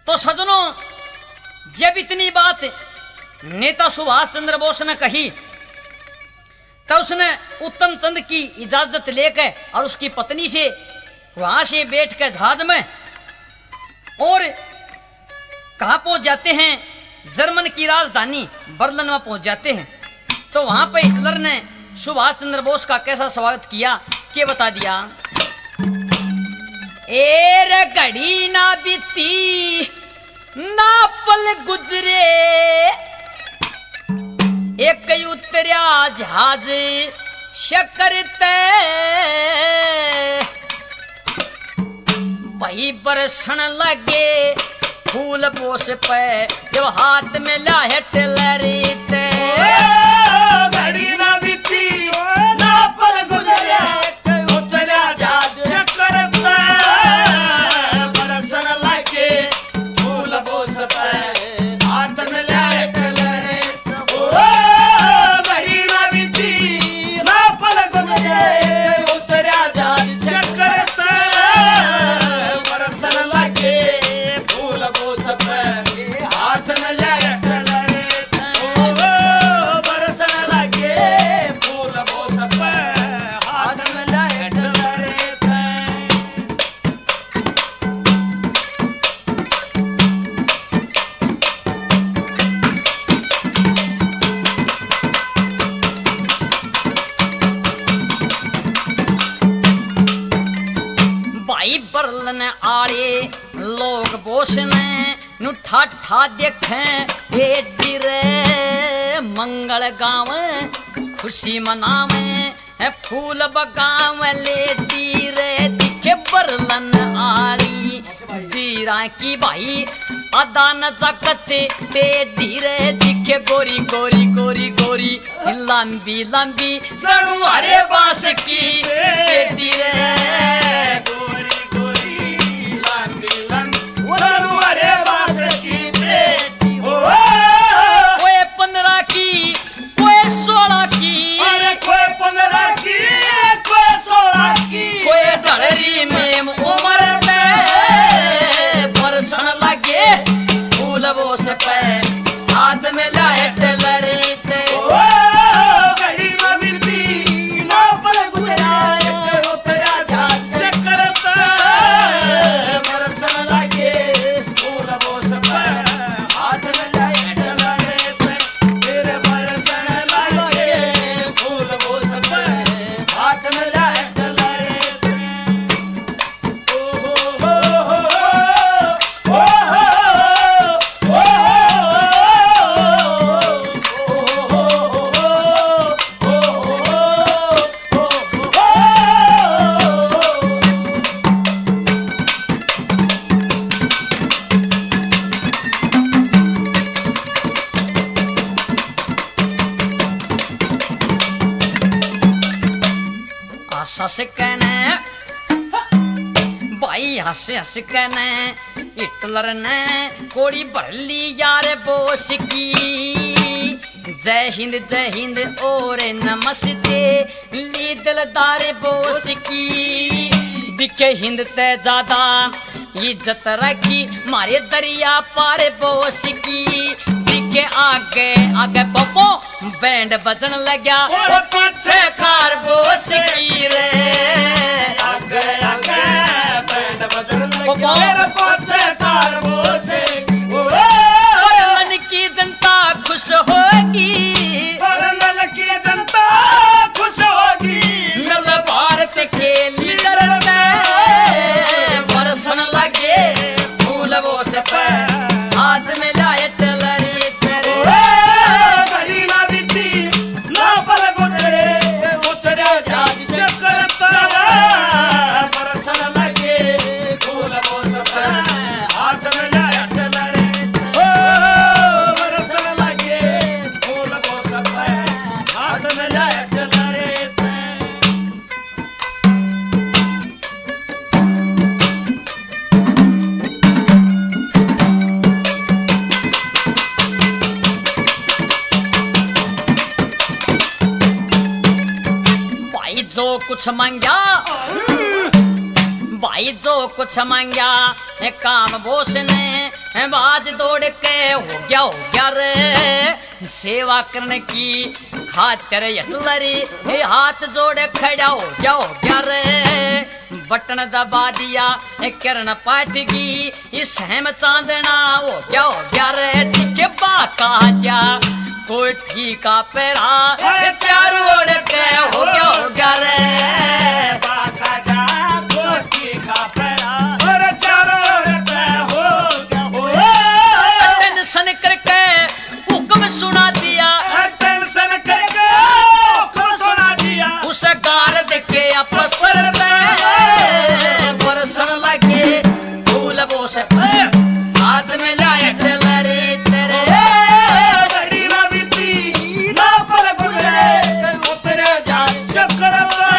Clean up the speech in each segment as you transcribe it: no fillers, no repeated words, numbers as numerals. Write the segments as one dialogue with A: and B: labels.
A: तो सजनों, जब इतनी बात नेता सुभाष चंद्र बोस ने कही तो उसने उत्तम चंद की इजाजत लेकर और उसकी पत्नी से वहां से बैठ कर जहाज में और कहां पहुंच जाते हैं, जर्मन की राजधानी बर्लिन में पहुंच जाते हैं। तो वहां पर हिटलर ने सुभाष चंद्र बोस का कैसा स्वागत किया के बता दिया। एर घड़ी ना बीती ना पल गुजरे, एक उतरिया जहाज शकरते भाई बरसन लगे फूल बोस पे जब हाथ में लाहे टेलरीते।
B: घड़ी ना बीती ना पल गुजरे, उतरा जहाज शकरते बरसन लगे फूल बोस पे हाथ में लाहे टेलरीते। घड़ी ना बीती ना पल गुजरे, उतरा जहाज शकरते बरसन लगे फूल बोस पे हाथ में लाहे टेलरीते। बरसन लगे फूल बोस पे हाथ में लाहे टेलरीते।
A: भाई बर्लिन आड़े लोग बोस ने नु ठाठा देखें ए दिरे मंगल गाँव खुशी मनावे है फूल बगाव ले दीरे दिखे बर्लिन आड़ी दीरा की भाई अदान जकते ते धीरे दिखे गोरी गोरी गोरी गोरी लंबी लंबी सड़ू हरे बांस की बेटी रे।
B: गोरी गोरी लंबी लंबी सड़ू हरे बांस की बेटी।
A: कोई 15 की कोई 16 की,
B: अरे कोई 15 की कोई 16 की,
A: कोई ढलरी में उम्र में बरसन लगे फूल बोस पे हाथ में लाए टेलरीते।
B: घड़ी ना बीती ना पल गुजरे, उतरा जहाज शकरते बरसन लगे फूल बोस पे हाथ में लाए टेलरीते। तेरे बरसन लगे फूल बोस पे हाथ में लाए टेलरीते।
A: हंस कहने भाई हंस हंस कहने हिटलर ने कोड़ी भर ली यार बोस की। जय हिंद और नमस्ते ली दिलदार बोस की। दिखे हिंद ते ज्यादा इज्जत रखी मारे दरिया पार बोस की। दिखे आगे आगे पप्पो बैंड बजन लगा और पीछे कार बोस की रे।
B: आगे आगे बैंड बजन लगे मेरे पीछे कार बोस की।
A: मन की जनता खुश होगी,
B: बर्लिन की जनता खुश होगी।
A: नल भारत के लीडर में बरसन लगे फूल बोस पे हाथ में लाए टेलरीते।
B: घड़ी ना बीती ना पल गुजरे, उतरा जहाज शकरते बरसन लगे फूल बोस पे हाथ में लाए टेलरीते। बरसन लगे फूल बोस पे हाथ में लाए टेलरीते।
A: भाई जो कुछ मांगा भाई जो कुछ मांग्या काम बोस ने बाज दौड़ के हो गया रे सेवा करने की खातिर यटलरी हाथ जोड़े खड़ा हो गया रे बटन दबा दिया किरण पाटगी इस हेम चांदना हो गया रे ठीक बाका जा कोई ठीका पेरा चारों ओर के हो गया रे
B: बाका जा कोई ठीका पेरा और चारों ओर के हो गया
A: टेंशन करके हुक्म सुना दिया
B: टेंशन करके हुक्म सुना दिया
A: उस गार्ड के अफसर पे बरसन लगे फूल बोस हाथ में लाए ढलरे तेरे
B: बड़ी ना बीती ना पर गुजरे उतरे जा चक्कर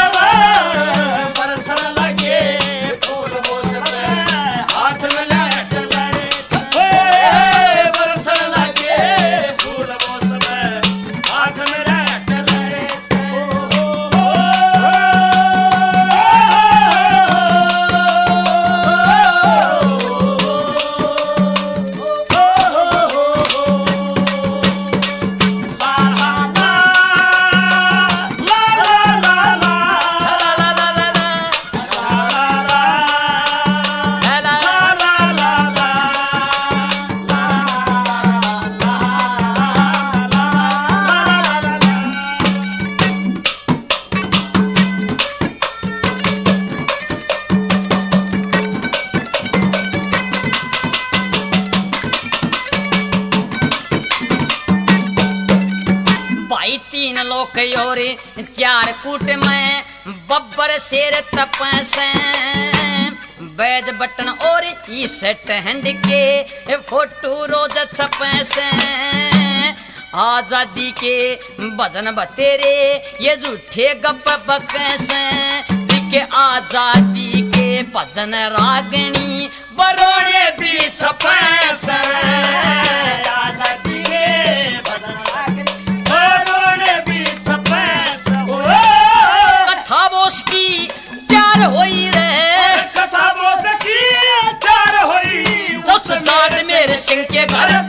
B: बरसन लगे फूल बोस पे हाथ में लाए ढलरे बरसन लगे फूल बोस पे हाथ में लाए ढलरे
A: भाई तीन लोग और चार कूट में बब्बर शेर तपसे बैज बटन और ई सेट हैंड के फोटो रोज छपसे आजादी के भजन बतेरे ये झूठे गप बकसे दिखे आजादी के भजन रागनी बरोड़े भी छपसे
B: आजादी के भजन बरोड़े भी छपसे
A: कथा बोस की प्यार होई रे
B: कथा बोस की प्यार होई
A: उस बाद मेरे सिंह के घर